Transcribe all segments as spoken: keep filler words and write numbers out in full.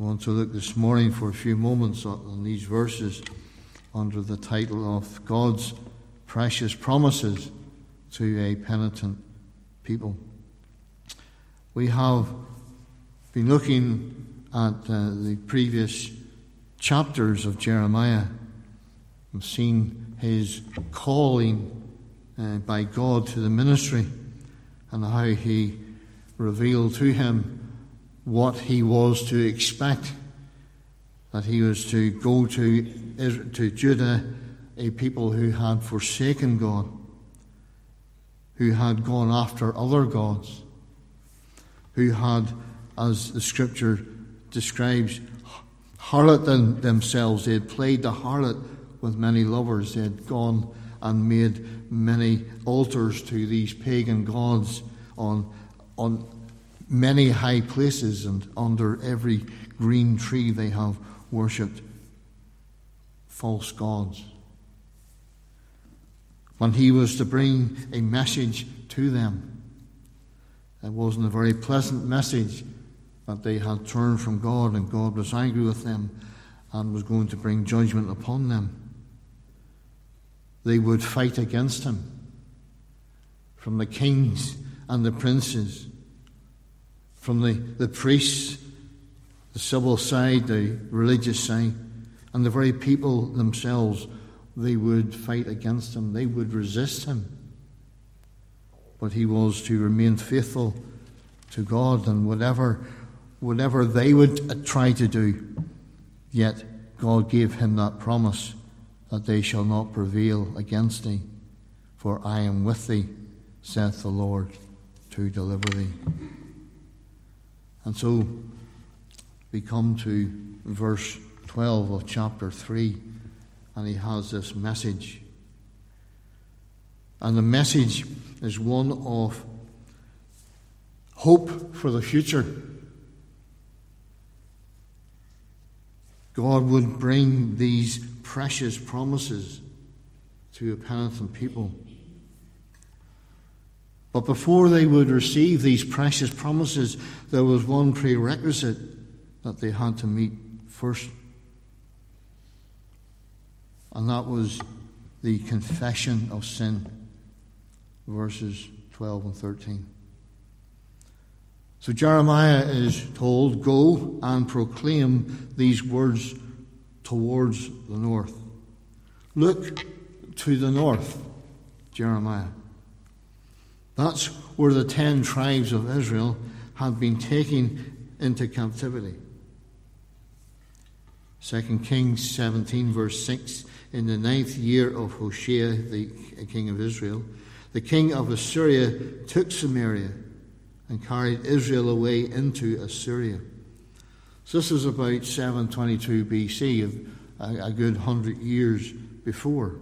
I want to look this morning for a few moments on these verses under the title of God's Precious Promises to a Penitent People. We have been looking at uh, the previous chapters of Jeremiah and seen his calling uh, by God to the ministry and how he revealed to him what he was to expect, that he was to go to, to Judah, a people who had forsaken God, who had gone after other gods, who had, as the scripture describes, harloted themselves. They had played the harlot with many lovers. They had gone and made many altars to these pagan gods on, on many high places, and under every green tree they have worshipped false gods. When he was to bring a message to them, it wasn't a very pleasant message, that they had turned from God and God was angry with them and was going to bring judgment upon them. They would fight against him, from the kings and the princes, from the, the priests, the civil side, the religious side, and the very people themselves. They would fight against him. They would resist him. But he was to remain faithful to God, and whatever, whatever they would try to do, yet God gave him that promise that they shall not prevail against thee, for I am with thee, saith the Lord, to deliver thee. And so we come to verse twelve of chapter three, and he has this message. And the message is one of hope for the future. God would bring these precious promises to a penitent people. But before they would receive these precious promises, there was one prerequisite that they had to meet first. And that was the confession of sin, verses twelve and thirteen. So Jeremiah is told, go and proclaim these words towards the north. Look to the north, Jeremiah. That's where the ten tribes of Israel had been taken into captivity. Second Kings seventeen, verse six, in the ninth year of Hoshea, the king of Israel, the king of Assyria took Samaria and carried Israel away into Assyria. So this is about seven twenty-two B C, a, a good hundred years before.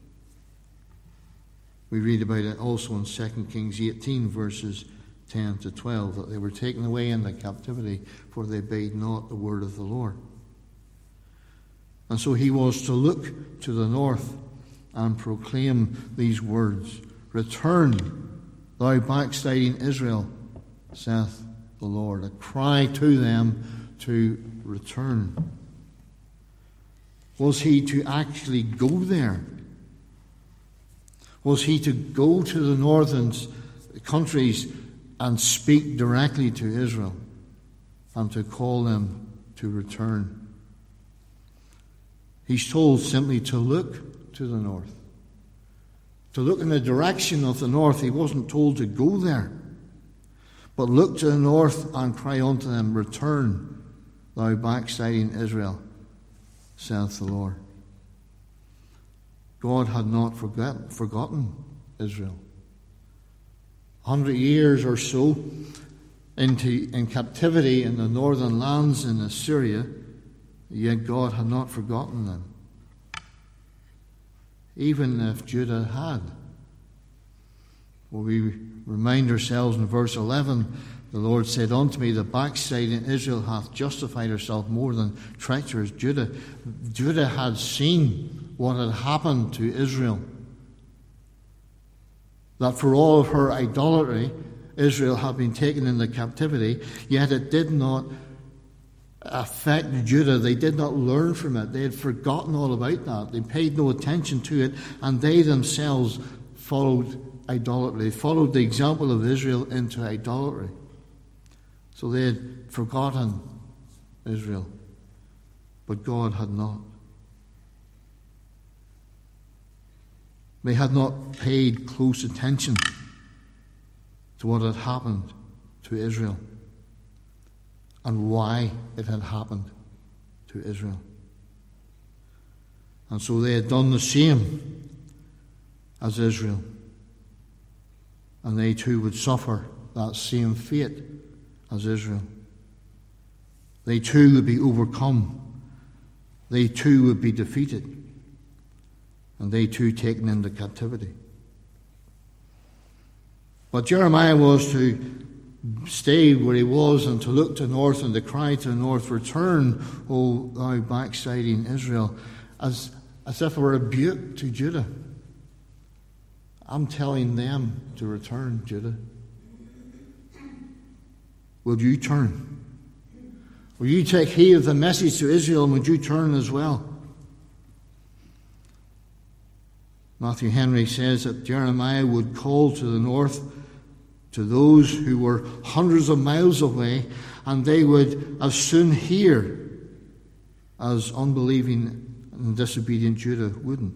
We read about it also in Second Kings eighteen, verses ten to twelve, that they were taken away into captivity, for they obeyed not the word of the Lord. And so he was to look to the north and proclaim these words. Return, thou backsliding Israel, saith the Lord. A cry to them to return. Was he to actually go there? Was he to go to the northern countries and speak directly to Israel and to call them to return? He's told simply to look to the north. To look in the direction of the north. He wasn't told to go there. But look to the north and cry unto them, return, thou backsliding Israel, saith the Lord. God had not forget, forgotten Israel. A hundred years or so into in captivity in the northern lands in Assyria, yet God had not forgotten them. Even if Judah had. Well, we remind ourselves in verse eleven, the Lord said unto me, the backsliding Israel hath justified herself more than treacherous Judah. Judah had seen what had happened to Israel. That for all of her idolatry, Israel had been taken into captivity, yet it did not affect Judah, they did not learn from it. They had forgotten all about that. They paid no attention to it, and they themselves followed idolatry. They followed the example of Israel into idolatry. So they had forgotten Israel, but God had not. They had not paid close attention to what had happened to Israel and why it had happened to Israel. And so they had done the same as Israel. And they too would suffer that same fate as Israel. They too would be overcome. They too would be defeated. And they too taken into captivity. But Jeremiah was to stay where he was and to look to the north and to cry to the north, "Return, O thou backsliding Israel," as, as if it were a rebuke to Judah. I'm telling them to return, Judah. Will you turn? Will you take heed of the message to Israel, and would you turn as well? Matthew Henry says that Jeremiah would call to the north, to those who were hundreds of miles away, and they would as soon hear as unbelieving and disobedient Judah wouldn't.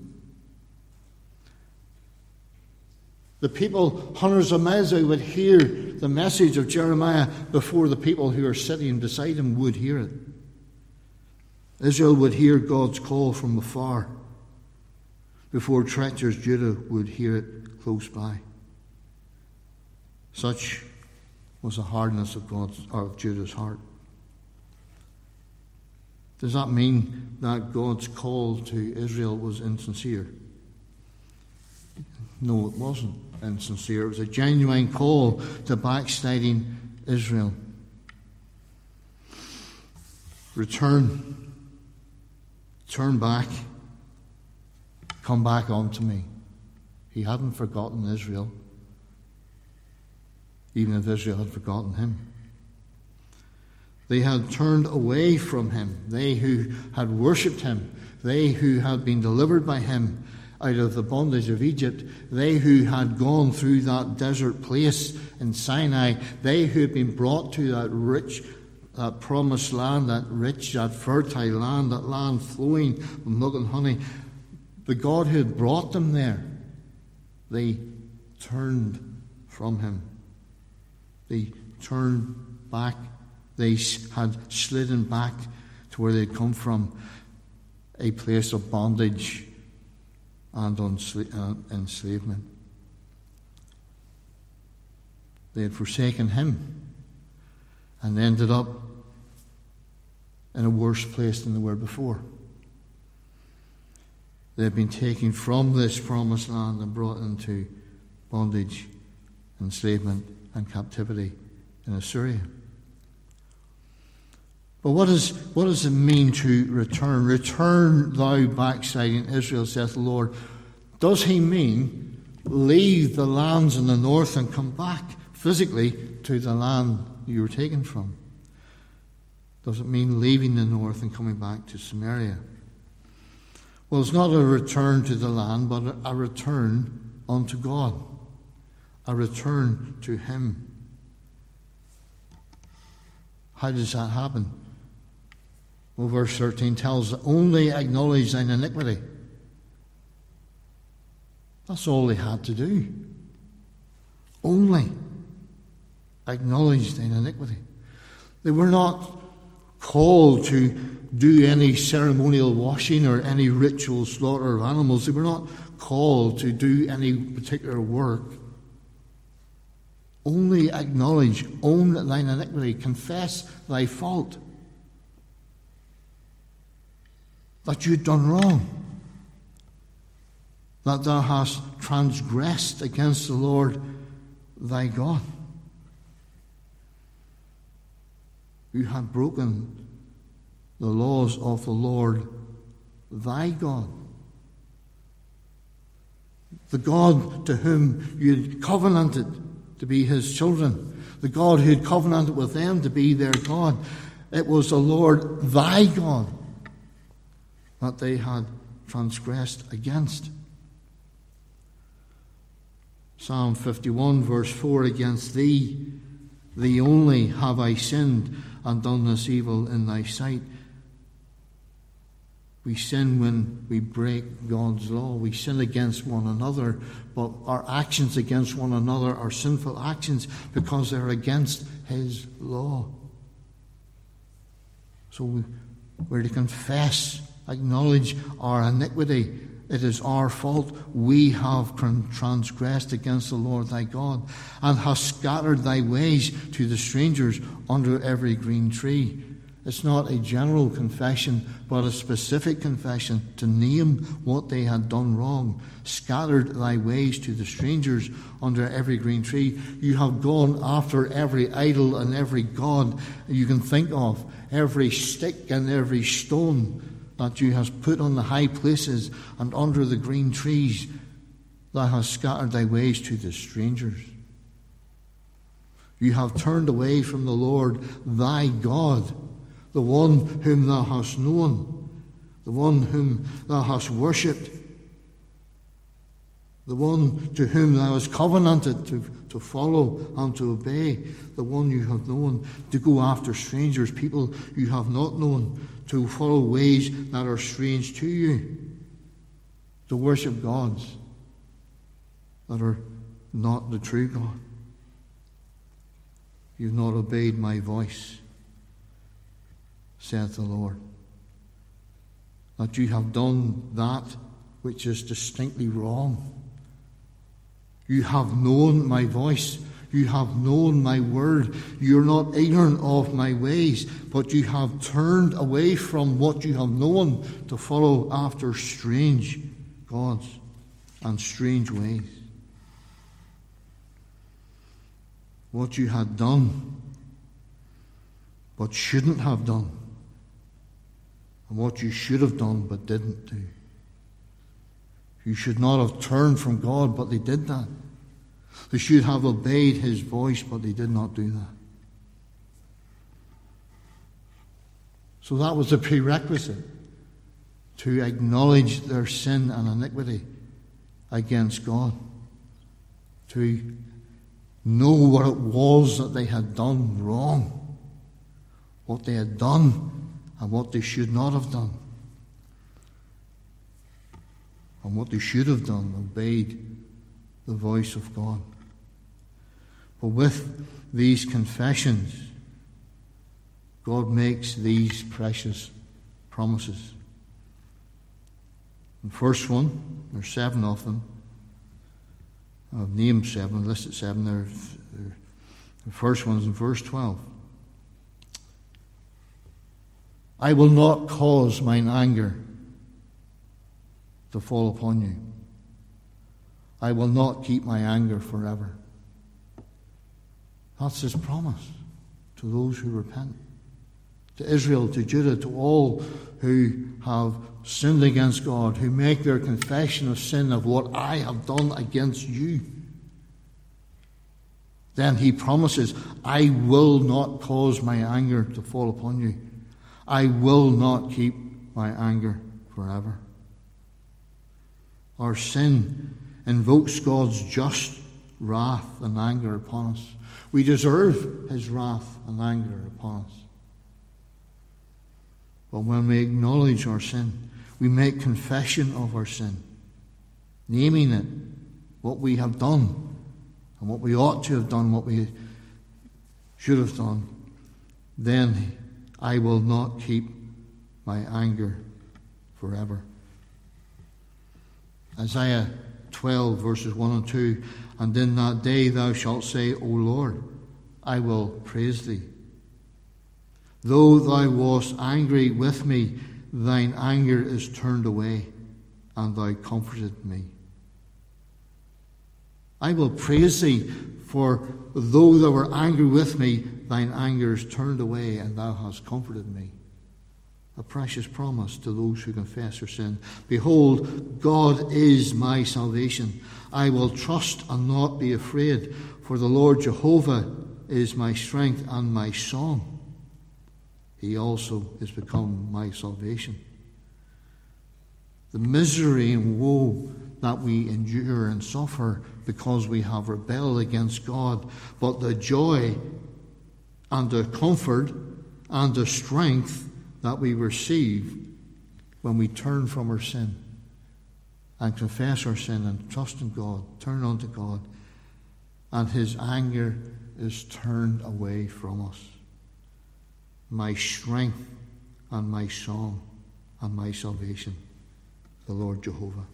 The people hundreds of miles away would hear the message of Jeremiah before the people who are sitting beside him would hear it. Israel would hear God's call from afar before treacherous Judah would hear it close by. Such was the hardness of God's or of Judah's heart. Does that mean that God's call to Israel was insincere? No, it wasn't insincere. It was a genuine call to backsliding Israel. Return. Turn back. Come back unto me. He hadn't forgotten Israel, even if Israel had forgotten him. They had turned away from him. They who had worshipped him. They who had been delivered by him out of the bondage of Egypt. They who had gone through that desert place in Sinai. They who had been brought to that rich, that promised land, that rich, that fertile land, that land flowing with milk and honey. The God who had brought them there, they turned from him. They turned back. They had slidden back to where they'd come from, a place of bondage and enslavement. They had forsaken him and ended up in a worse place than they were before. They had been taken from this promised land and brought into bondage, enslavement, and captivity in Assyria. But what, is, what does it mean to return? Return thou backsliding Israel, saith the Lord. Does he mean leave the lands in the north and come back physically to the land you were taken from? Does it mean leaving the north and coming back to Samaria? Well, it's not a return to the land, but a return unto God. A return to him. How does that happen? Well, verse thirteen tells us, only acknowledge thine iniquity. That's all they had to do. Only acknowledge thine iniquity. They were not called to do any ceremonial washing or any ritual slaughter of animals. They were not called to do any particular work. Only acknowledge, own thine iniquity, confess thy fault. That you'd done wrong. That thou hast transgressed against the Lord thy God. You had broken the laws of the Lord thy God. The God to whom you had covenanted to be his children. The God who had covenanted with them to be their God. It was the Lord thy God that they had transgressed against. Psalm fifty-one, verse four, against thee, thee only have I sinned and done this evil in thy sight. We sin when we break God's law. We sin against one another, but our actions against one another are sinful actions because they're against his law. So we're to confess, acknowledge our iniquity. It is our fault. We have transgressed against the Lord thy God, and hast scattered thy ways to the strangers under every green tree. It's not a general confession, but a specific confession to name what they had done wrong. Scattered thy ways to the strangers under every green tree. You have gone after every idol and every god you can think of, every stick and every stone that you hast put on the high places and under the green trees. Thou hast scattered thy ways to the strangers. You have turned away from the Lord thy God, the one whom thou hast known, the one whom thou hast worshipped, the one to whom thou hast covenanted to, to follow and to obey, the one you have known, to go after strangers, people you have not known, to follow ways that are strange to you, to worship gods that are not the true God. You've not obeyed my voice, saith the Lord. That you have done that which is distinctly wrong. You have known my voice. You have known my word. You're not ignorant of my ways, but you have turned away from what you have known to follow after strange gods and strange ways. What you had done, but shouldn't have done, and what you should have done but didn't do. You should not have turned from God, but they did that. They should have obeyed his voice, but they did not do that. So that was a prerequisite to acknowledge their sin and iniquity against God, to know what it was that they had done wrong, what they had done and what they should not have done. And what they should have done, obeyed the voice of God. But with these confessions, God makes these precious promises. The first one, there's seven of them. I've named seven, listed seven there. The first one's in verse twelve. I will not cause mine anger to fall upon you. I will not keep my anger forever. That's his promise to those who repent. To Israel, to Judah, to all who have sinned against God, who make their confession of sin of what I have done against you. Then he promises, I will not cause my anger to fall upon you. I will not keep my anger forever. Our sin invokes God's just wrath and anger upon us. We deserve his wrath and anger upon us. But when we acknowledge our sin, we make confession of our sin, naming it, what we have done, and what we ought to have done, what we should have done, then I will not keep my anger forever. Isaiah twelve, verses one and two, and in that day thou shalt say, O Lord, I will praise thee. Though thou wast angry with me, thine anger is turned away, and thou comforted me. I will praise thee, for though thou wert angry with me, thine anger is turned away, and thou hast comforted me. A precious promise to those who confess their sin. Behold, God is my salvation. I will trust and not be afraid, for the Lord Jehovah is my strength and my song. he also is become my salvation. The misery and woe that we endure and suffer because we have rebelled against God, but the joy and the comfort and the strength that we receive when we turn from our sin and confess our sin and trust in God, turn unto God, and his anger is turned away from us. My strength and my song and my salvation, the Lord Jehovah.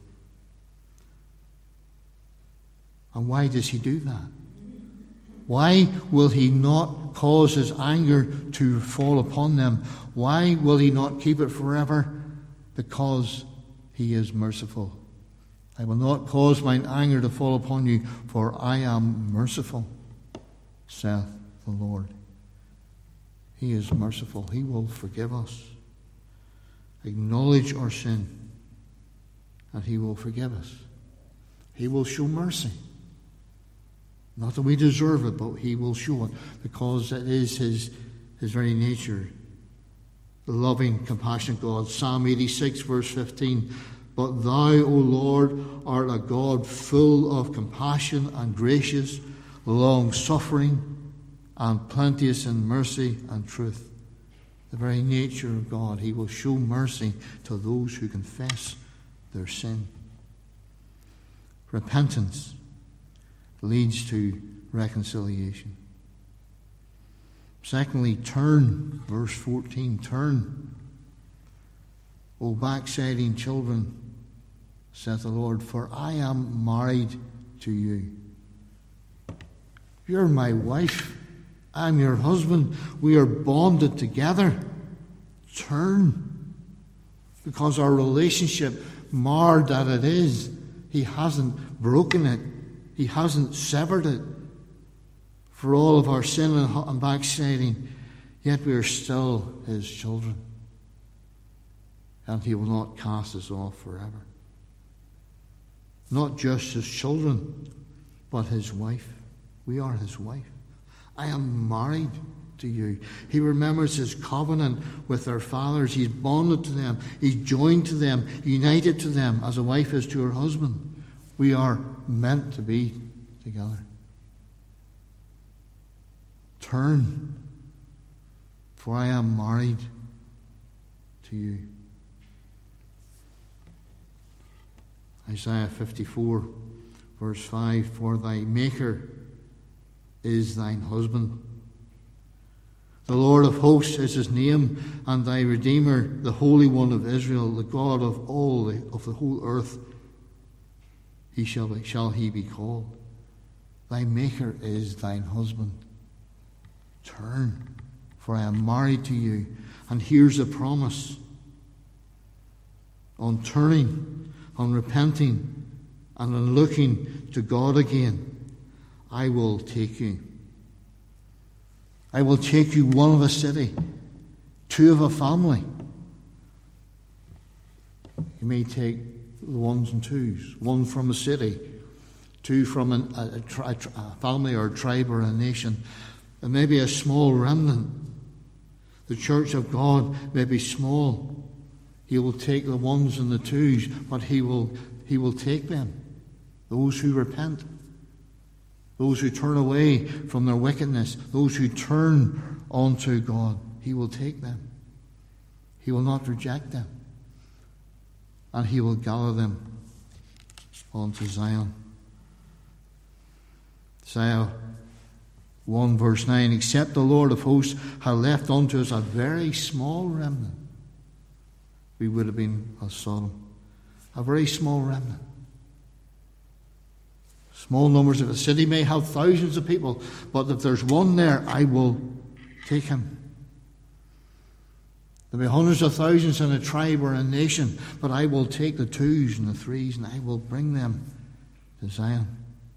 And why does he do that? Why will he not cause his anger to fall upon them? Why will he not keep it forever? Because he is merciful. I will not cause mine anger to fall upon you, for I am merciful, saith the Lord. He is merciful. He will forgive us. Acknowledge our sin, and he will forgive us. He will show mercy. Not that we deserve it, but he will show it, because it is his, his very nature. The loving, compassionate God. Psalm eighty-six, verse fifteen. But thou, O Lord, art a God full of compassion and gracious, long-suffering, and plenteous in mercy and truth. The very nature of God. He will show mercy to those who confess their sin. Repentance leads to reconciliation. Secondly, turn. Verse fourteen, turn. O backsliding children, saith the Lord, for I am married to you. You're my wife. I'm your husband. We are bonded together. Turn. Because our relationship, marred that it is, he hasn't broken it. He hasn't severed it. For all of our sin and backsliding, yet we are still his children. And he will not cast us off forever. Not just his children, but his wife. We are his wife. I am married to you. He remembers his covenant with their fathers. He's bonded to them. He's joined to them, united to them as a wife is to her husband. We are meant to be together. Turn, for I am married to you. Isaiah fifty-four, verse five, for thy Maker is thine husband. The Lord of hosts is his name, and thy Redeemer, the Holy One of Israel, the God of all the, of the whole earth, he shall, be, shall he be called. Thy Maker is thine husband. Turn, for I am married to you. And here's a promise. On turning, on repenting, and on looking to God again, I will take you. I will take you, one of a city, two of a family. You may take the ones and twos, one from a city, two from an, a, a, tri- a family or a tribe or a nation, and maybe a small remnant. The church of God may be small. He will take the ones and the twos, but he will, he will take them, those who repent. Those who turn away from their wickedness, those who turn unto God, he will take them. He will not reject them. And he will gather them unto Zion. Isaiah one verse nine, except the Lord of hosts had left unto us a very small remnant, we would have been as Sodom. A very small remnant. Small numbers of a city may have thousands of people, but if there's one there, I will take him. There'll be hundreds of thousands in a tribe or a nation, but I will take the twos and the threes and I will bring them to Zion.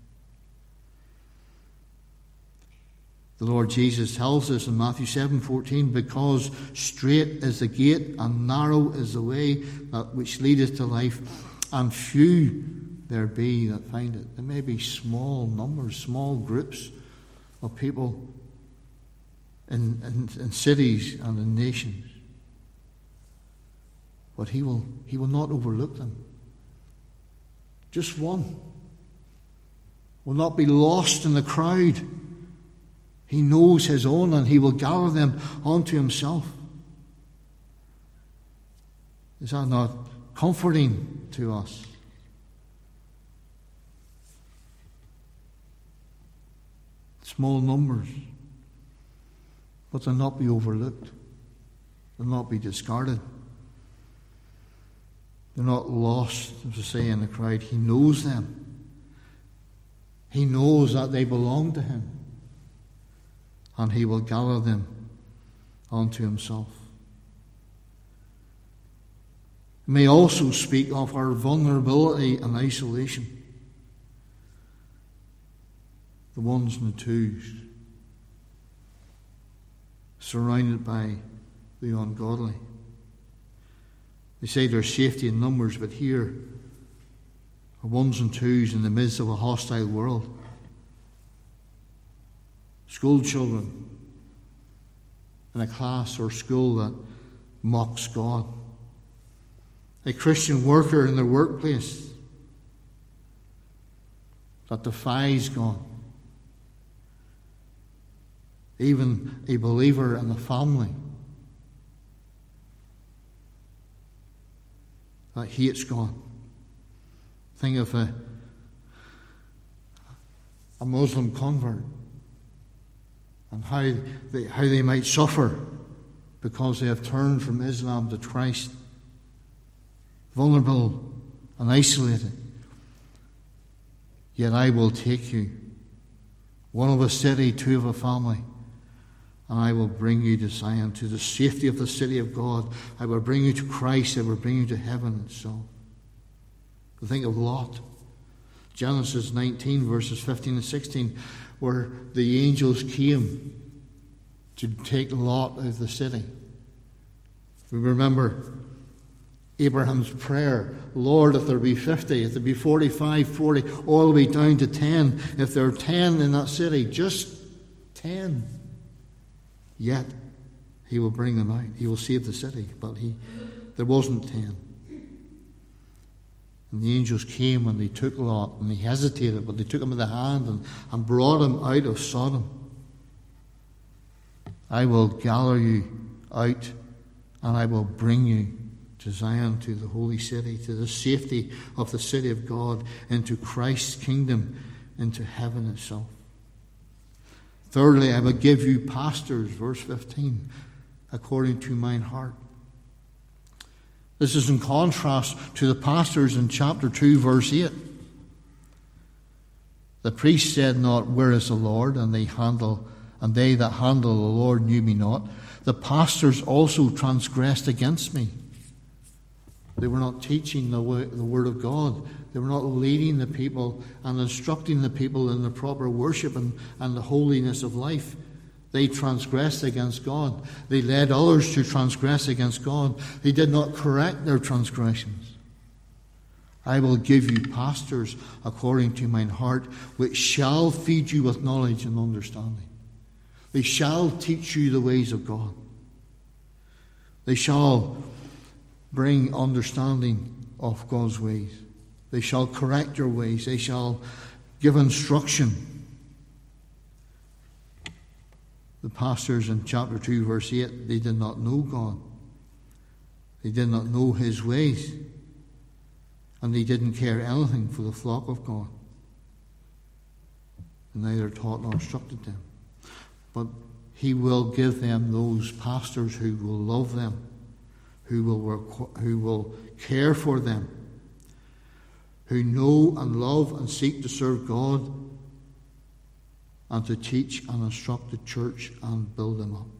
The Lord Jesus tells us in Matthew seven fourteen, because strait is the gate and narrow is the way that which leadeth to life, and few there be that find it. There may be small numbers, small groups of people in, in, in cities and in nations. But he will, he will not overlook them. Just one will not be lost in the crowd. He knows his own, and he will gather them unto himself. Is that not comforting to us? Small numbers, but they'll not be overlooked. They'll not be discarded. They're not lost, as I say, in the crowd. He knows them. He knows that they belong to him. And he will gather them unto himself. It may also speak of our vulnerability and isolation. The ones and the twos, surrounded by the ungodly. They say there's safety in numbers, but here are ones and twos in the midst of a hostile world. School children in a class or school that mocks God. A Christian worker in their workplace that defies God. Even a believer in the family that hates God. Think of a, a Muslim convert and how they, how they might suffer because they have turned from Islam to Christ. Vulnerable and isolated. Yet I will take you, one of a city, two of a family, and I will bring you to Zion, to the safety of the city of God. I will bring you to Christ. I will bring you to heaven itself. Think of Lot. Genesis nineteen, verses fifteen and sixteen, where the angels came to take Lot out of the city. We remember Abraham's prayer, Lord, if there be fifty, if there be forty-five, forty, all the way down to ten. If there are ten in that city, just ten. Yet he will bring them out. He will save the city. But he, there wasn't ten. And the angels came and they took Lot, and he hesitated, but they took him in the hand and, and brought him out of Sodom. I will gather you out, and I will bring you to Zion, to the holy city, to the safety of the city of God, into Christ's kingdom, into heaven itself. Thirdly, I will give you pastors, verse fifteen, according to mine heart. This is in contrast to the pastors in chapter two, verse eight. The priest said not, where is the Lord? And they handle, and they that handle the Lord knew me not. The pastors also transgressed against me. They were not teaching the, way, the word of God. They were not leading the people and instructing the people in the proper worship and, and the holiness of life. They transgressed against God. They led others to transgress against God. They did not correct their transgressions. I will give you pastors according to mine heart, which shall feed you with knowledge and understanding. They shall teach you the ways of God. They shall bring understanding of God's ways. They shall correct your ways. They shall give instruction. The pastors in chapter two, verse eight, they did not know God. They did not know his ways. And they didn't care anything for the flock of God. And neither taught nor instructed them. But he will give them those pastors who will love them, who will work, who will care for them, who know and love and seek to serve God, and to teach and instruct the church and build them up.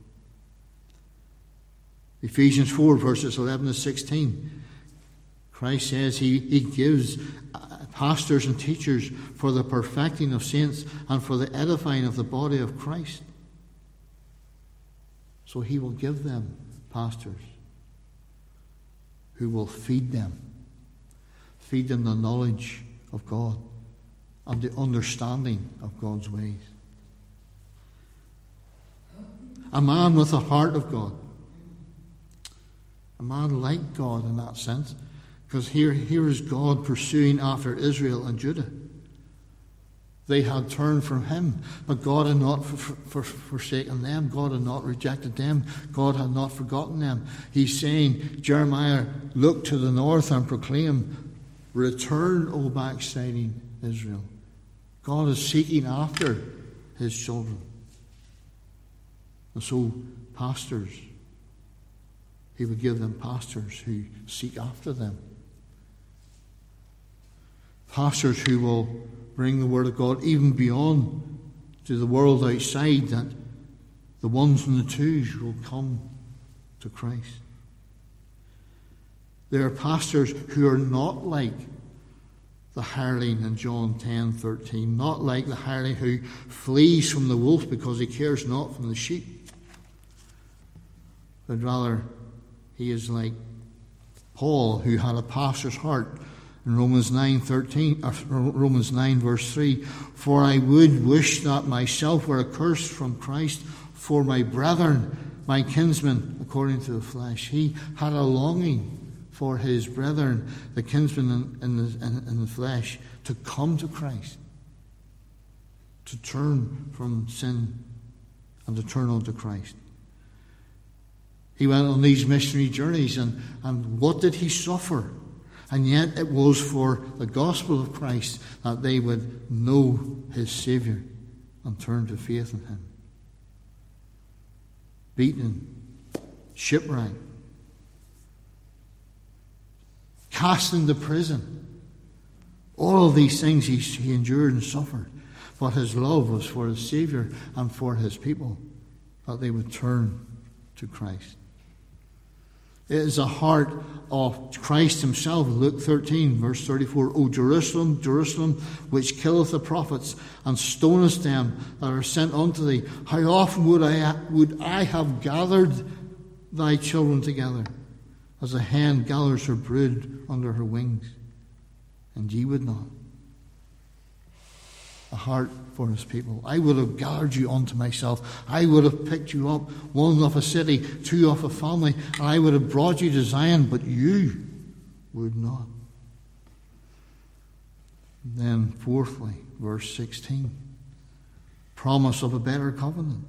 Ephesians four, verses eleven to sixteen. Christ says he, he gives pastors and teachers for the perfecting of saints and for the edifying of the body of Christ. So he will give them pastors who will feed them, feed them the knowledge of God and the understanding of God's ways. a man with the heart of God. A man like God in that sense. Because here, here is God pursuing after Israel and Judah. They had turned from him, but God had not for, for, forsaken them. God had not rejected them. God had not forgotten them. He's saying, Jeremiah, look to the north and proclaim, return, O backsliding Israel. God is seeking after his children. And so, pastors, he would give them pastors who seek after them. Pastors who will bring the word of God even beyond to the world outside, that the ones and the twos will come to Christ. There are pastors who are not like the hireling in John ten thirteen, not like the hireling who flees from the wolf because he cares not from the sheep, but rather he is like Paul, who had a pastor's heart. In Romans nine thirteen, or Romans nine verse three, for I would wish that myself were accursed from Christ for my brethren, my kinsmen, according to the flesh. He had a longing for his brethren, the kinsmen in, in, the, in, in the flesh, to come to Christ, to turn from sin and to turn unto Christ. He went on these missionary journeys, and, and what did he suffer? And yet it was for the gospel of Christ that they would know his Saviour and turn to faith in him. Beaten, shipwrecked, cast into prison. All of these things he, he endured and suffered. But his love was for his Saviour and for his people, that they would turn to Christ. It is the heart of Christ himself. Luke thirteen, verse thirty-four. O Jerusalem, Jerusalem, which killeth the prophets, and stonest them that are sent unto thee, how often would I, would I have gathered thy children together, as a hen gathers her brood under her wings, and ye would not. A heart for his people. I would have gathered you unto myself. I would have picked you up, one of a city, two of a family, and I would have brought you to Zion, but you would not. And then fourthly, verse sixteen, promise of a better covenant.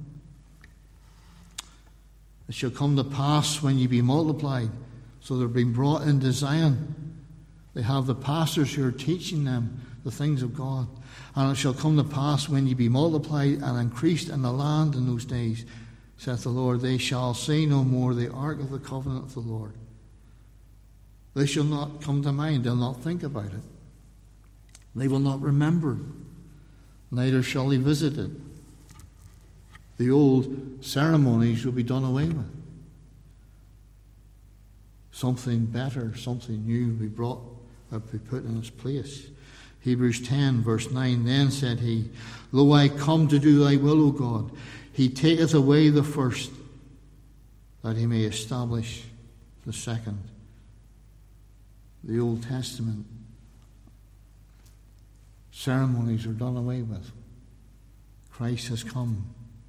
It shall come to pass when ye be multiplied. So they're being brought into Zion. They have the pastors who are teaching them the things of God. And it shall come to pass when ye be multiplied and increased in the land in those days, saith the Lord, they shall say no more the ark of the covenant of the Lord. They shall not come to mind. They'll not think about it. They will not remember. Neither shall they visit it. The old ceremonies will be done away with. Something better, something new will be brought, will be put in its place. Hebrews ten, verse nine, then said he, Lo, I come to do thy will, O God. He taketh away the first, that he may establish the second. The Old Testament ceremonies are done away with. Christ has come.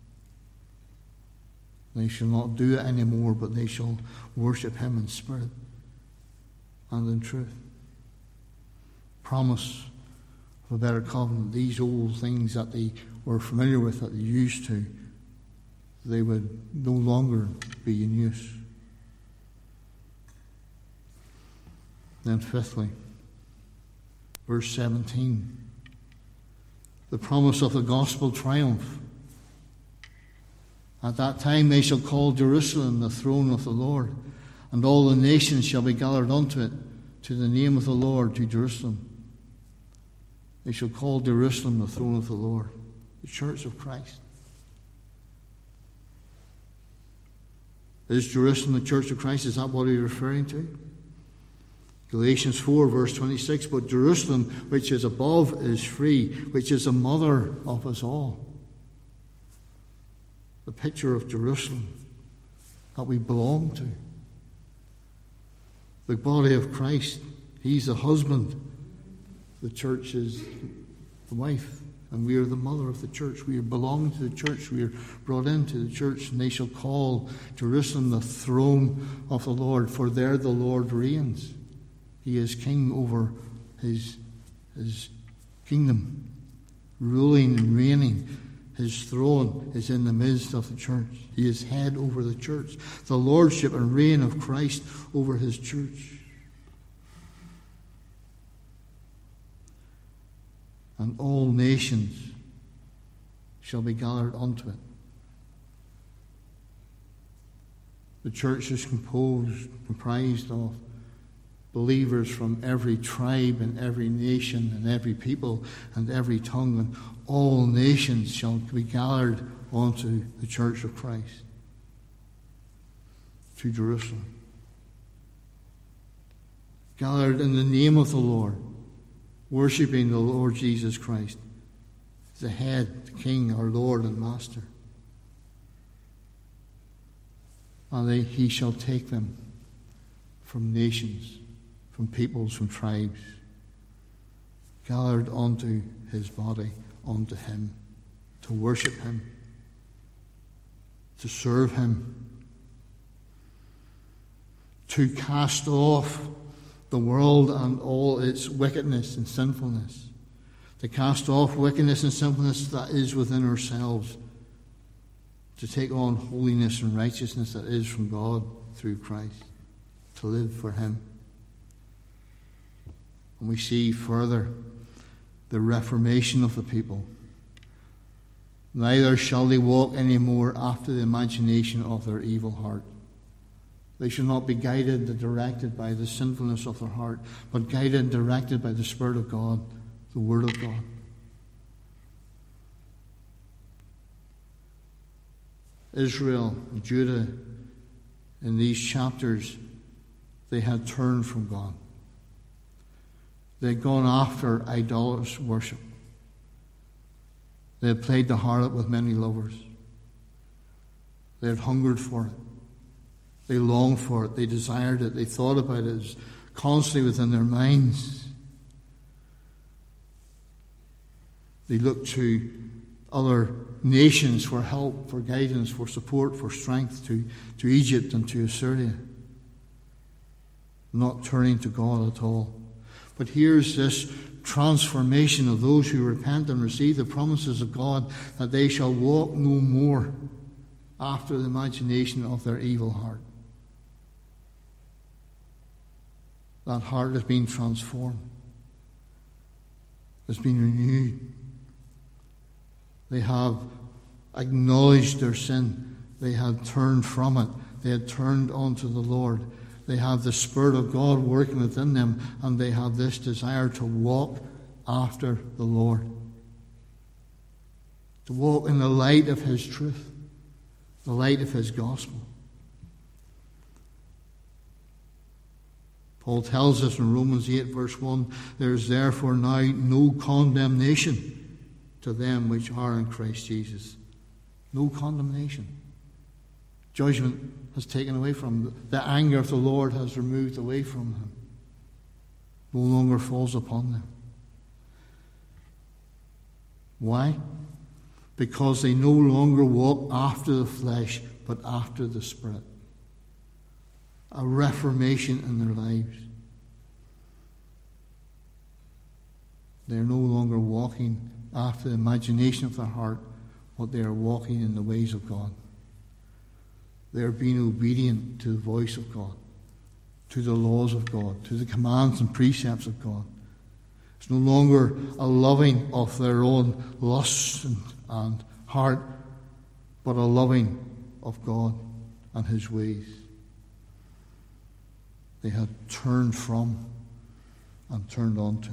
They shall not do it anymore, but they shall worship him in spirit and in truth. Promise of a better covenant. These old things that they were familiar with, that they used to, they would no longer be in use. Then fifthly, verse seventeen, the promise of the gospel triumph. At that time they shall call Jerusalem the throne of the Lord, and all the nations shall be gathered unto it, to the name of the Lord, to Jerusalem. They shall call Jerusalem the throne of the Lord, the church of Christ. Is Jerusalem the church of Christ? Is that what he's referring to? Galatians four, verse twenty-six, but Jerusalem, which is above, is free, which is the mother of us all. The picture of Jerusalem that we belong to. The body of Christ. He's the husband. The church is the wife. And we are the mother of the church. We belong to the church. We are brought into the church. And they shall call Jerusalem the throne of the Lord, for there the Lord reigns. He is king over his, his kingdom, ruling and reigning. His throne is in the midst of the church. He is head over the church. The lordship and reign of Christ over his church. And all nations shall be gathered unto it. The church is composed, comprised of believers from every tribe and every nation and every people and every tongue, and all nations shall be gathered onto the church of Christ, to Jerusalem. Gathered in the name of the Lord, worshipping the Lord Jesus Christ, the head, the King, our Lord and Master. And they, he shall take them from nations, from peoples, from tribes, gathered onto his body, onto him, to worship him, to serve him, to cast off the world and all its wickedness and sinfulness, to cast off wickedness and sinfulness that is within ourselves, to take on holiness and righteousness that is from God through Christ, to live for him. And we see further the reformation of the people. Neither shall they walk any more after the imagination of their evil heart. They shall not be guided and directed by the sinfulness of their heart, but guided and directed by the Spirit of God, the Word of God. Israel and Judah, in these chapters, they had turned from God. They had gone after idolatrous worship. They had played the harlot with many lovers. They had hungered for it. They longed for it. They desired it. They thought about it. It was constantly within their minds. They looked to other nations for help, for guidance, for support, for strength, to, to Egypt and to Assyria. Not turning to God at all. But here's this transformation of those who repent and receive the promises of God, that they shall walk no more after the imagination of their evil heart. That heart has been transformed, has been renewed. They have acknowledged their sin. They had turned from it. They had turned unto the Lord. They have the Spirit of God working within them, and they have this desire to walk after the Lord, to walk in the light of his truth, the light of his gospel. Paul tells us in Romans eight verse one, there is therefore now no condemnation to them which are in Christ Jesus. No condemnation. Judgment has taken away from them. The anger of the Lord has removed away from them. No longer falls upon them. Why? Because they no longer walk after the flesh, but after the Spirit. A reformation in their lives. They are no longer walking after the imagination of their heart, but they are walking in the ways of God. They are being obedient to the voice of God, to the laws of God, to the commands and precepts of God. It's no longer a loving of their own lusts and, and heart, but a loving of God and his ways. They had turned from and turned onto.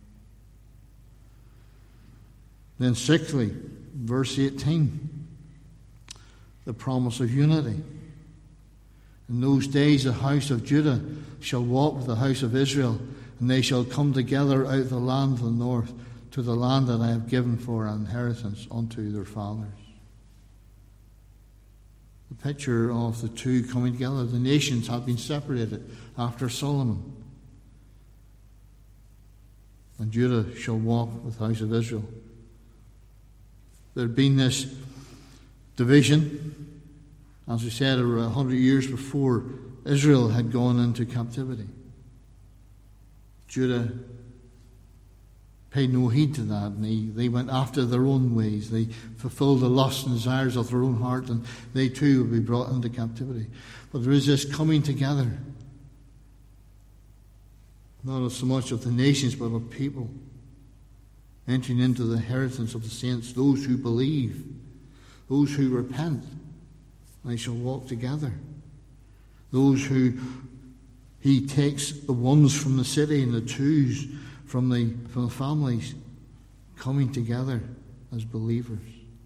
Then sixthly, verse eighteen, the promise of unity. In those days the house of Judah shall walk with the house of Israel, and they shall come together out of the land of the north to the land that I have given for an inheritance unto their fathers. The picture of the two coming together. The nations have been separated after Solomon. And Judah shall walk with the house of Israel. There had been this division, as we said, around a hundred years before Israel had gone into captivity. Judah paid no heed to that, and they, they went after their own ways. They fulfilled the lusts and desires of their own heart, and they too will be brought into captivity. But there is this coming together, not so much of the nations, but of people, entering into the inheritance of the saints, those who believe, those who repent. They shall walk together. Those who he takes the ones from the city and the twos from the, from the families, coming together as believers.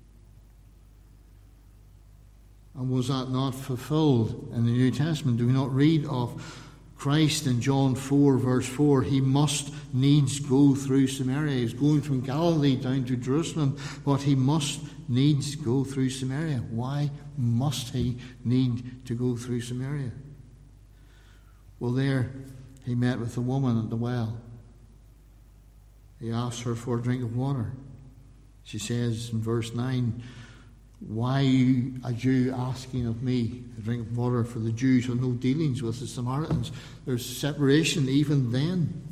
And was that not fulfilled in the New Testament? Do we not read of Christ in John four, verse four? He must needs go through Samaria. He's going from Galilee down to Jerusalem, but he must needs go through Samaria. Why must he need to go through Samaria? Well, there he met with the woman at the well. He asked her for a drink of water. She says in verse nine, "Why are you asking of me a drink of water?" For the Jews have no dealings with the Samaritans. There's separation even then.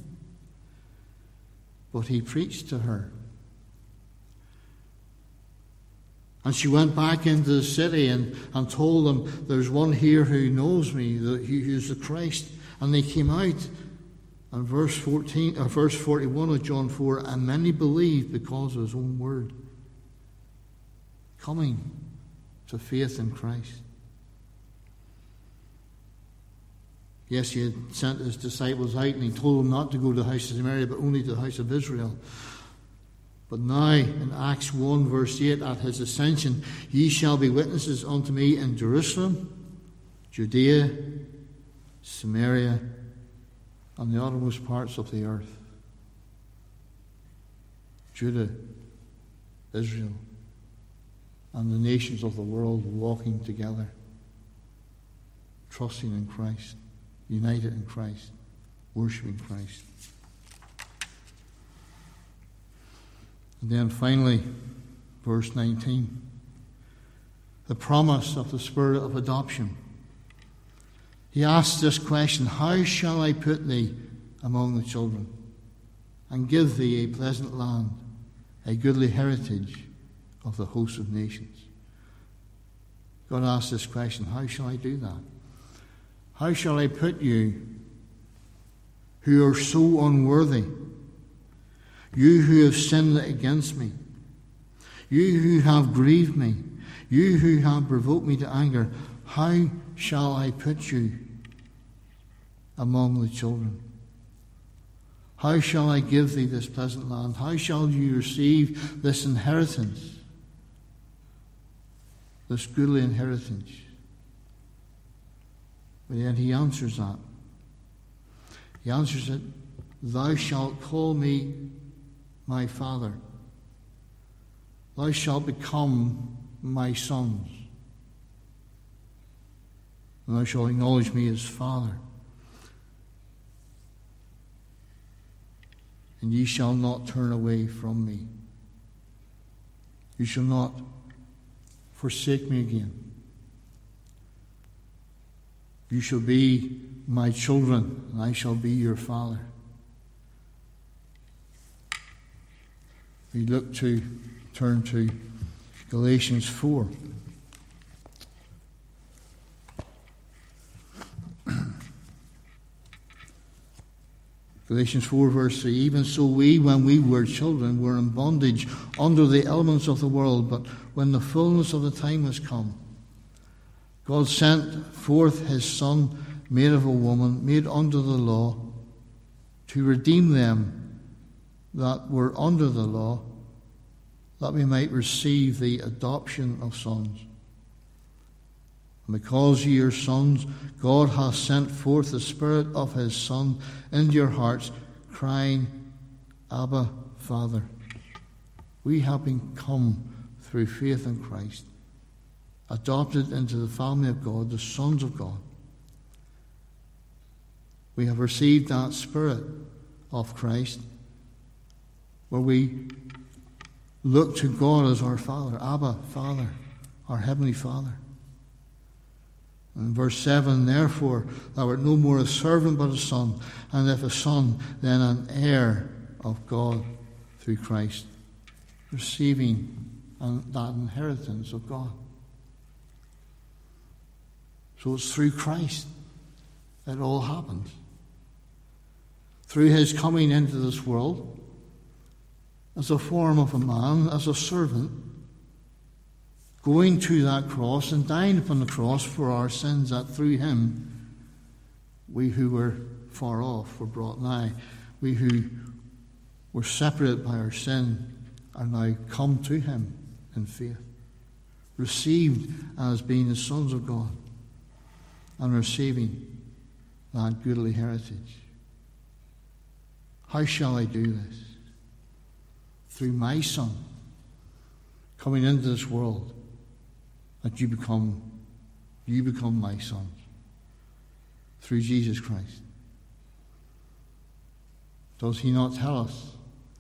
But he preached to her. And she went back into the city and, and told them, "There's one here who knows me, that he is the Christ." And they came out. And verse fourteen, or verse forty-one of John four, and many believed because of his own word. Coming to faith in Christ. Yes, he had sent his disciples out and he told them not to go to the house of Samaria, but only to the house of Israel. But now, in Acts one, verse eight, at his ascension, ye shall be witnesses unto me in Jerusalem, Judea, Samaria, and the uttermost parts of the earth. Judah, Israel, and the nations of the world walking together, trusting in Christ, united in Christ, worshipping Christ. And then finally, verse nineteen, the promise of the Spirit of adoption. He asks this question, "How shall I put thee among the children, and give thee a pleasant land, a goodly heritage of the host of nations?" God asks this question, how shall I do that? How shall I put you, who are so unworthy, you who have sinned against me, you who have grieved me, you who have provoked me to anger, how shall I put you among the children? How shall I give thee this pleasant land? How shall you receive this inheritance, this goodly inheritance? But then he answers that. He answers it, "Thou shalt call me my Father. Thou shalt become my sons. And thou shalt acknowledge me as Father. And ye shall not turn away from me. You shall not forsake me again. You shall be my children, and I shall be your Father." We look to, turn to Galatians four. Galatians four, verse three, "Even so we, when we were children, were in bondage under the elements of the world, but when the fullness of the time was come, God sent forth his Son, made of a woman, made under the law, to redeem them that were under the law, that we might receive the adoption of sons. And because ye are sons, God hath sent forth the Spirit of his Son into your hearts, crying, Abba, Father." We have been come through faith in Christ, adopted into the family of God, the sons of God. We have received that Spirit of Christ, where we look to God as our Father, Abba, Father, our Heavenly Father. And verse seven, therefore, thou art no more a servant but a son, and if a son, then an heir of God through Christ, receiving that inheritance of God. So it's through Christ that it all happens. Through his coming into this world as a form of a man, as a servant, going to that cross and dying upon the cross for our sins, that through him we who were far off were brought nigh. We who were separated by our sin are now come to him in faith, received as being the sons of God, and receiving that goodly heritage. How shall I do this? Through my Son coming into this world, that you become you become my sons through Jesus Christ. Does he not tell us?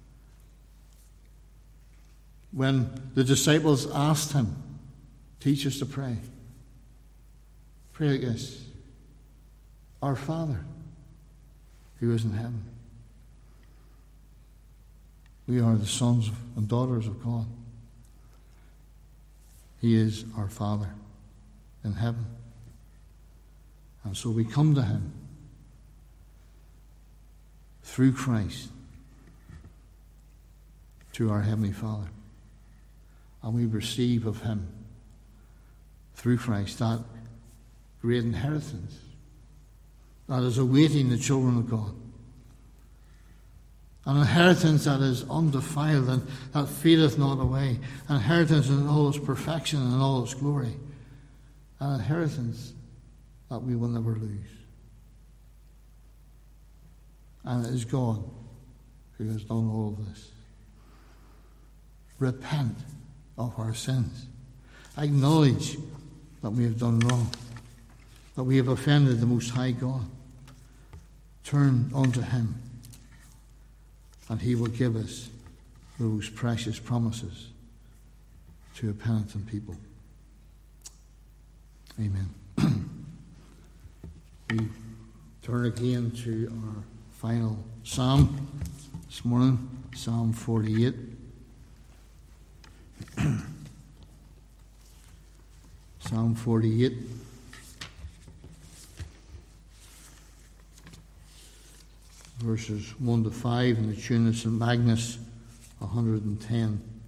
When the disciples asked him, teach us to pray. Pray like this: Our Father, who is in heaven. We are the sons and daughters of God. He is our Father in heaven. And so we come to him through Christ to our Heavenly Father. And we receive of him through Christ that great inheritance that is awaiting the children of God. An inheritance that is undefiled and that fadeth not away. An inheritance in all its perfection and all its glory. An inheritance that we will never lose. And it is God who has done all of this. Repent of our sins. Acknowledge that we have done wrong. That we have offended the Most High God. Turn unto him. And he will give us those precious promises to a penitent people. Amen. We turn again to our final psalm this morning, Psalm forty-eight. Psalm forty-eight. Verses one to five in the tune of Saint Magnus one hundred ten.